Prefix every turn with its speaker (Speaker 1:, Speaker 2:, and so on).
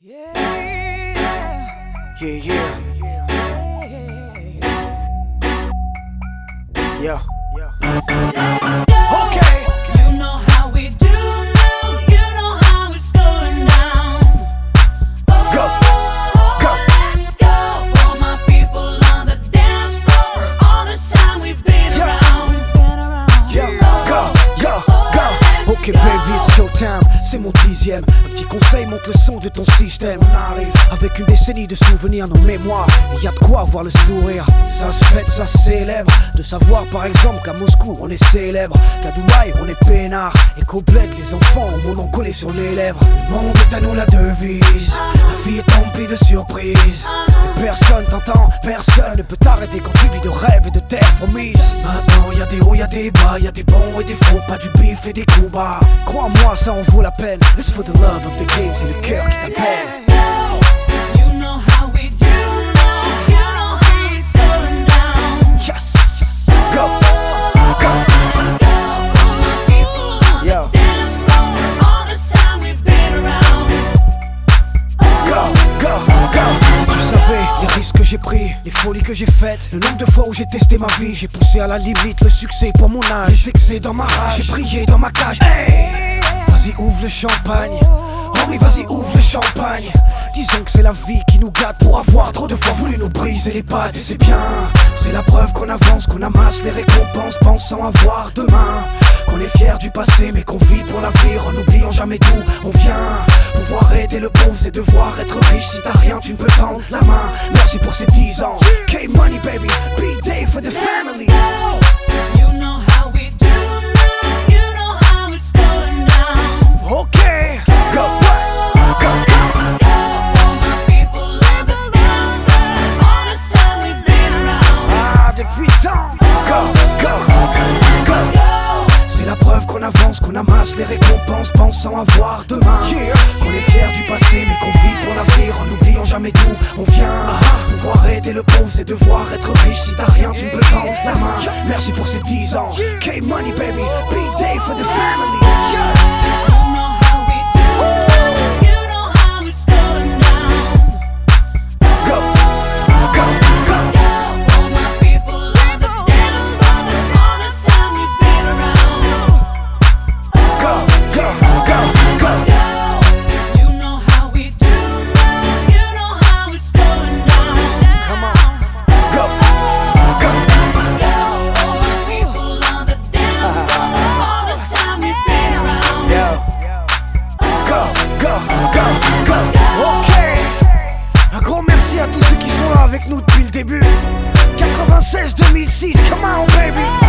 Speaker 1: Yeah, yeah.
Speaker 2: Let's go.
Speaker 1: Okay.
Speaker 2: You know how we do now. You know how it's going down. Oh,
Speaker 1: Go. Go.
Speaker 2: let's go. For my people on the dance floor. All the time we've been
Speaker 1: Yeah.
Speaker 2: around.
Speaker 1: Yeah, go, go, go. Ok baby, it's showtime, c'est mon 10e. Un petit conseil, monte le son de ton système. On arrive avec une décennie de souvenirs, nos mémoires. Et y a de quoi avoir le sourire. Ça se fête, ça se célèbre. De savoir par exemple qu'à Moscou on est célèbre, qu'à Dubaï on est peinard, et qu'au bled les enfants ont mon nom collé sur les lèvres. Le monde est à nous la devise. La vie est emplie de surprises. Et personne t'entend, personne ne peut t'arrêter quand tu vis de rêves et de terres promises. Maintenant y a des hauts, y a des bas, y a des bons et des faux, pas du bif et des coups bas. Crois-moi, ça en vaut la peine. It's for the love of the game, c'est le cœur qui
Speaker 2: Let's
Speaker 1: t'appelle.
Speaker 2: go. You know how we do now. You know how it's going down.
Speaker 1: Yes, go, go.
Speaker 2: Let's go. For my people on
Speaker 1: Yo.
Speaker 2: the dance floor. All the time we've been around.
Speaker 1: Go, go, go. Si tu savais les risques que j'ai pris, les folies que j'ai faites, le nombre de fois où j'ai testé ma vie, j'ai poussé à la limite le succès pour mon âge, les excès dans ma rage, j'ai prié dans ma cage. Hey, vas-y ouvre le champagne, oh oui vas-y ouvre le champagne. Disons que c'est la vie qui nous gâte pour avoir trop de fois voulu nous briser les pattes. Et c'est bien, c'est la preuve qu'on avance, qu'on amasse les récompenses pensant avoir demain. Qu'on est fier du passé mais qu'on vit pour l'avenir en n'oubliant jamais d'où on vient. Pouvoir aider le pauvre c'est devoir être riche. Si t'as rien tu ne peux tendre la main. Merci pour ces 10 ans. K-Money baby, big day for the family.
Speaker 2: You know how we do now. You know how it's going down.
Speaker 1: Ok, go, go, go.
Speaker 2: Let's go. For my people on the dance floor. All the time we've been around.
Speaker 1: Ah depuis tant. Go, go, go. C'est la preuve qu'on avance, qu'on amasse les récompenses pensant avoir demain. Qu'on est fier du passé mais qu'on vit pour l'avenir en n'oubliant jamais d'où on vient. Pouvoir aider le pauvre c'est devoir être riche. Si t'as rien tu ne peux tendre la main. Merci pour ces 10 ans. K-Money baby, big day for the family.
Speaker 2: You know how we do now. You know how it's going down.
Speaker 1: Go, go, go.
Speaker 2: Let's go. For my people on the dance floor. All the time we've been around.
Speaker 1: Go, go, go, go.
Speaker 2: You know how we do now. You know how it's going down.
Speaker 1: Come on. Go, go.
Speaker 2: Let's go. For my people on the dance floor. All the time we've been around.
Speaker 1: Yo. Go, go, go, go. Ok. Un grand merci à tous ceux qui sont là avec nous depuis le début. 96-2006, come on baby.